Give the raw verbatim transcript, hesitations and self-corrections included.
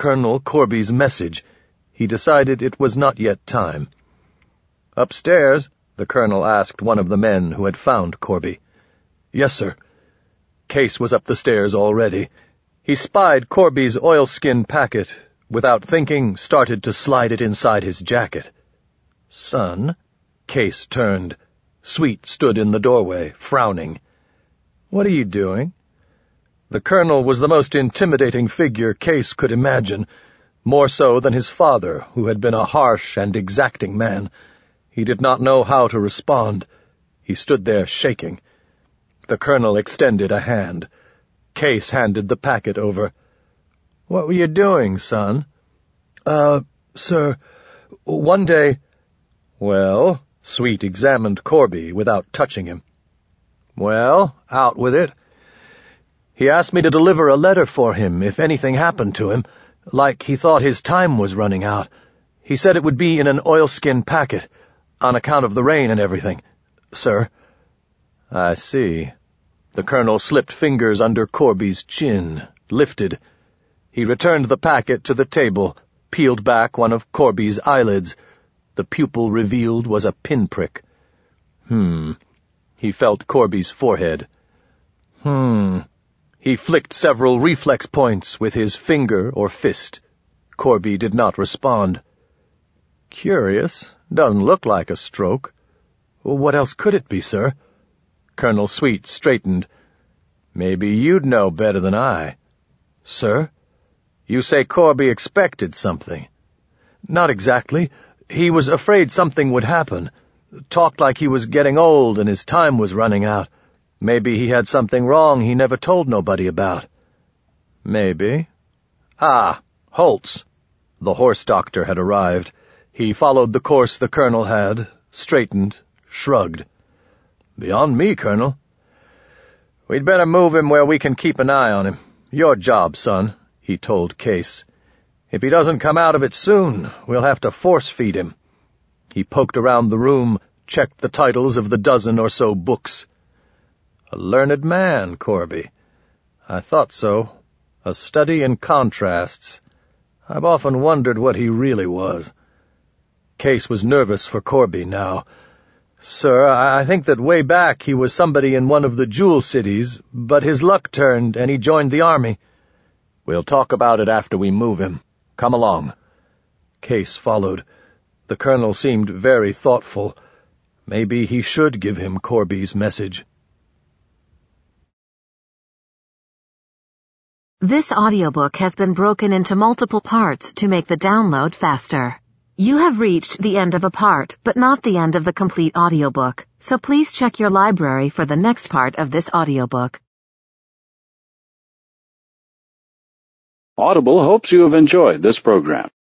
Colonel Corby's message. He decided it was not yet time. "Upstairs?" the colonel asked one of the men who had found Corby. "Yes, sir." Case was up the stairs already. He spied Corby's oilskin packet. Without thinking, started to slide it inside his jacket. "Son?" Case turned. Sweet stood in the doorway, frowning. "What are you doing?" The colonel was the most intimidating figure Case could imagine, more so than his father, who had been a harsh and exacting man. He did not know how to respond. He stood there shaking. The colonel extended a hand. Case handed the packet over. "What were you doing, son?" Uh, sir, one day—" "Well?" Sweet examined Corby without touching him. "Well, out with it." "He asked me to deliver a letter for him if anything happened to him, like he thought his time was running out. He said it would be in an oilskin packet, on account of the rain and everything, sir." "I see." The colonel slipped fingers under Corby's chin, lifted. He returned the packet to the table, peeled back one of Corby's eyelids. The pupil revealed was a pinprick. Hmm. He felt Corby's forehead. Hmm. He flicked several reflex points with his finger or fist. Corby did not respond. "Curious. Doesn't look like a stroke." "What else could it be, sir?" Colonel Sweet straightened. "Maybe you'd know better than I." "Sir?" "You say Corby expected something." "Not exactly. He was afraid something would happen. Talked like he was getting old and his time was running out. Maybe he had something wrong he never told nobody about." "Maybe." "Ah, Holtz." The horse doctor had arrived. He followed the course the colonel had, straightened, shrugged. "Beyond me, Colonel." "We'd better move him where we can keep an eye on him. Your job, son," he told Case. "If he doesn't come out of it soon, we'll have to force-feed him." He poked around the room, checked the titles of the dozen or so books. "A learned man, Corby." "I thought so. A study in contrasts. I've often wondered what he really was." Case was nervous for Corby now. "Sir, I think that way back he was somebody in one of the jewel cities, but his luck turned and he joined the army." "We'll talk about it after we move him. Come along." Case followed. The colonel seemed very thoughtful. Maybe he should give him Corby's message. This audiobook has been broken into multiple parts to make the download faster. You have reached the end of a part, but not the end of the complete audiobook, so please check your library for the next part of this audiobook. Audible hopes you have enjoyed this program.